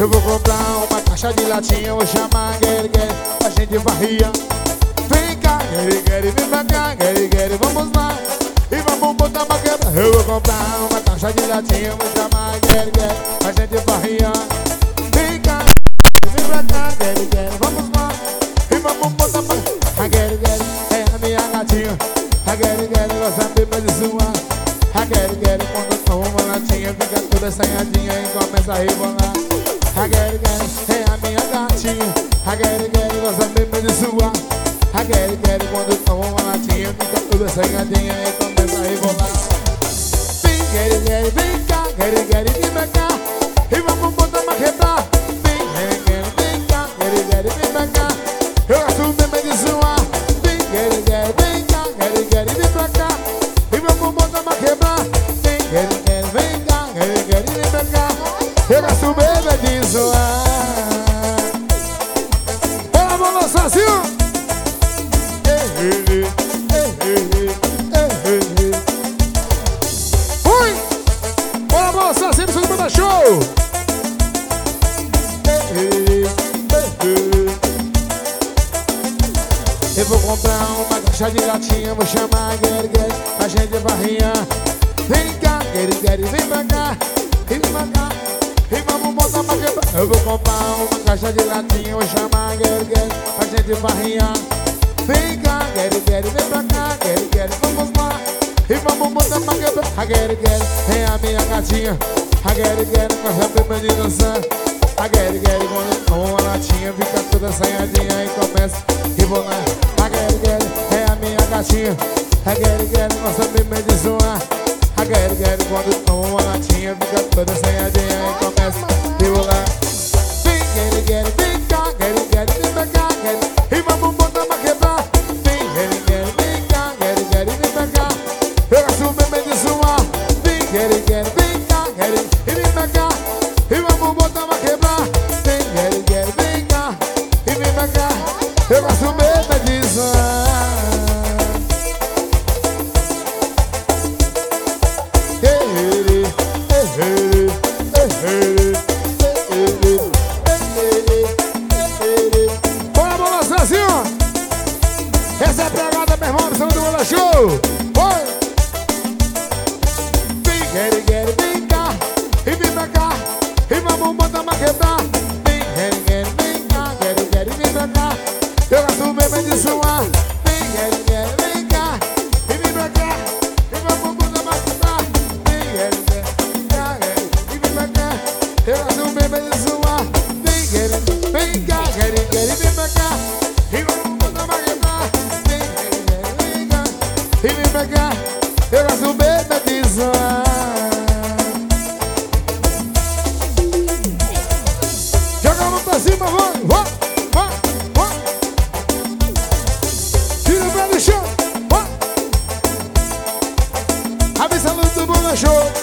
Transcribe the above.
Eu vou comprar uma caixa de latinha, vou chamar Gary Gary pra gente varria. Vem cá, Gary Gary, vem pra cá, Gary Gary, vamos lá e vamos botar pra quebrar. Eu vou comprar uma caixa de latinha, vou chamar Gary Gary pra gente varria. Vem cá, vem pra cá, Gary Gary, vamos lá e vamos botar pra quebrar. A Gary Gary é a minha gatinha, a Gary Gary gosta mesmo de suar. A Gary Gary quando toma uma latinha fica toda assanhadinha e começa a rebolar. A Gary Gary é a minha gatinha, a Gary Gary gosta mesmo de suar. A Gary Gary quando toma uma latinha fica toda assanhadinha e começa a rebolar. Vem Gary Gary, vem cá, Gary Gary, vem pra cá e vamos botar pra quebrar. Vem Gary Gary, vem cá, Gary Gary, vem pra cá, eu gosto mesmo de suar. Vem Gary Gary, vem cá, Gary Gary, vem pra cá e vamos botar pra quebrar. Vem Gary Gary, vem cá, Gary Gary, vem pra cá, eu gosto mesmo de zoar. Bora, bola sozinho. Fui! Bora, bola sozinho, no segundo show. Eu vou comprar uma caixa de latinha, vou chamar Gary Gary pra gente varrinha. Vem cá, Gary Gary, vem pra cá, vem pra cá e vamos botar pra quebrar. Eu vou comprar uma caixa de latinha, vou chamar Gary Gary pra gente varrinha. Vem cá, Gary Gary, vem pra cá, Gary Gary, vamos lá e vamos botar pra quebrar. A Gary Gary é a minha gatinha, a Gary Gary gosta mesmo de dançar. A Gary Gary quando toma uma latinha fica toda assanhadinha e começa a rebolar. A Gary Gary é a minha gatinha, a Gary Gary gosta mesmo de zoar. A Gary Gary quando toma uma latinha fica toda assanhadinha e começa a rebolar. Vem Gary Gary, vem cá, Gary Gary, vem pra cá, Gary, e vamos botar pra quebrar. Vem Gary Gary, vem cá, Gary Gary, vem pra cá, eu gosto mesmo de zoar. Vem Gary Gary, vem cá, Gary, e vem pra cá e vamos botar pra quebrar. Vem Gary Gary, vem cá, e vem pra cá, eu gosto mesmo de zoar. Bora, bola sozinho. Essa é a pegada, meu irmão, do Bola Show. Oi! Vem Gary Gary, vem cá e vem pra cá e vamos botar pra quebrar. Vem Gary Gary, vem cá, Gary Gary, vem pra cá, eu gosto mesmo de suar. Vem Gary Gary, vem cá e vem pra cá e vamos botar pra quebrar. Vem Gary Gary, vem cá, Gary, e vem pra cá, eu gosto mesmo de suar. Vem Gary, vem cá, Gary Gary, vem pra cá e vamos botar pra quebrar. Vem Gary Gary, vem cá e vem pra cá, eu gosto mesmo de zoar. Joga a mão pra cima, vai, vai, vai, vai. Tira o pé do chão, vai. Avisa a luz do Bola Show.